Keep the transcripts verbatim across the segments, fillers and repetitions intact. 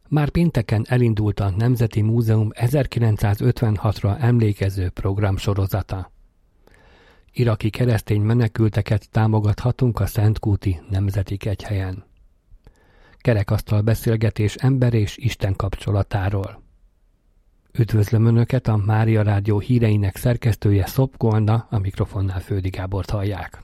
Már pénteken elindult a Nemzeti Múzeum ezerkilencszázötvenhatra emlékező programsorozata. Iraki keresztény menekülteket támogathatunk a Szentkúti Nemzeti Kegyhelyen. Kerekasztal beszélgetés ember és Isten kapcsolatáról. Üdvözlöm Önöket, a Mária Rádió híreinek szerkesztője Szopko Anna, a mikrofonnál Földi Gábort hallják.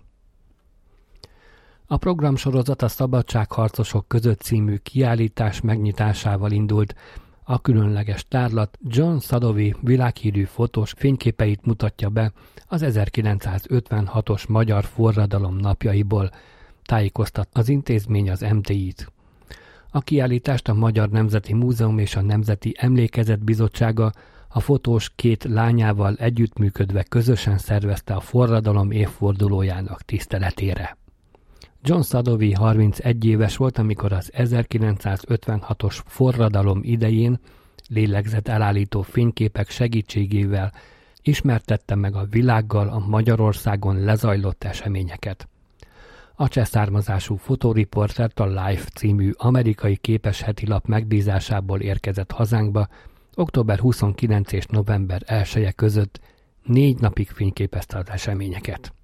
A programsorozat a Szabadságharcosok között című kiállítás megnyitásával indult. A különleges tárlat John Sadovy világhírű fotós fényképeit mutatja be az ezerkilencszázötvenhatos magyar forradalom napjaiból, tájékoztat az intézmény az em té í-t. A kiállítást a Magyar Nemzeti Múzeum és a Nemzeti Emlékezet Bizottsága a fotós két lányával együttműködve közösen szervezte a forradalom évfordulójának tiszteletére. John Sadovy harmincegy éves volt, amikor az ezerkilencszázötvenhatos forradalom idején lélegzetelállító fényképek segítségével ismertette meg a világgal a Magyarországon lezajlott eseményeket. A cseh származású fotóriportert a Life című amerikai képes hetilap megbízásából érkezett hazánkba október huszonkilencedike és november elseje között, négy napig fényképezte az eseményeket.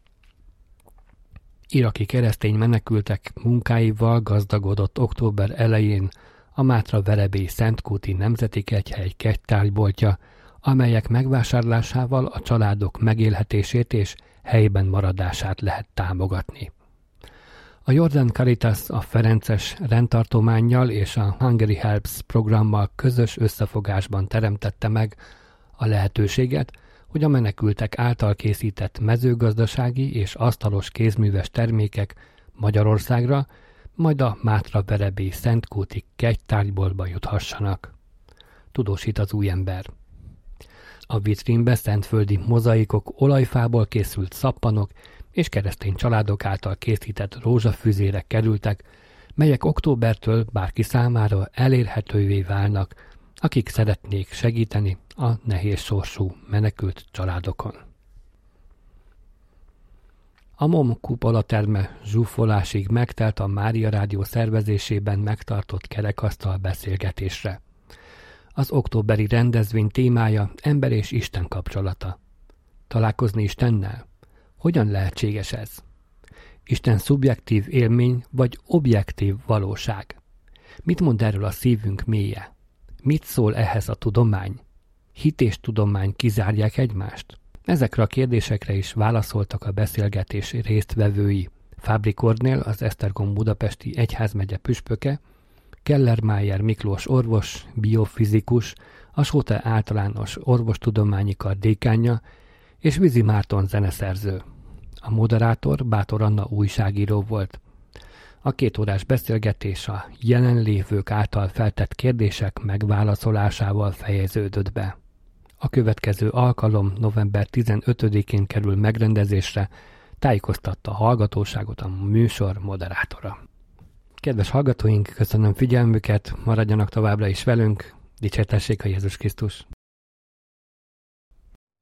Iraki keresztény menekültek munkáival gazdagodott október elején a Mátra-Verebély Szentkúti Nemzeti Kegyhely kegytárgyboltja, amelyek megvásárlásával a családok megélhetését és helyben maradását lehet támogatni. A Jordan Caritas a Ferences rendtartománnyal és a Hungary Helps programmal közös összefogásban teremtette meg a lehetőséget, hogy a menekültek által készített mezőgazdasági és asztalos kézműves termékek Magyarországra, majd a Mátra-Verebély Szentkúti kegytárgyboltba juthassanak. Tudósít az új ember. A vitrínbe szentföldi mozaikok, olajfából készült szappanok és keresztény családok által készített rózsafüzérek kerültek, melyek októbertől bárki számára elérhetővé válnak, akik szeretnék segíteni a nehéz sorsú menekült családokon. A MOM kupolaterme zsúfolásig megtelt a Mária Rádió szervezésében megtartott kerekasztal beszélgetésre. Az októberi rendezvény témája ember és Isten kapcsolata. Találkozni Istennel? Hogyan lehetséges ez? Isten szubjektív élmény vagy objektív valóság? Mit mond erről a szívünk mélye? Mit szól ehhez a tudomány? Hit és tudomány kizárják egymást? Ezekre a kérdésekre is válaszoltak a beszélgetés résztvevői. Fábri Kornél, az Esztergom budapesti egyházmegye püspöke, Kellermájer Miklós orvos, biofizikus, a Sóte általános orvostudományi kar dékánja és Vizi Márton zeneszerző. A moderátor Bátor Anna újságíró volt. A kétórás beszélgetés a jelenlévők által feltett kérdések megválaszolásával fejeződött be. A következő alkalom november tizenötödikén kerül megrendezésre, tájékoztatta a hallgatóságot a műsor moderátora. Kedves hallgatóink, köszönöm figyelmüket, maradjanak továbbra is velünk, dicsértessék a Jézus Krisztus!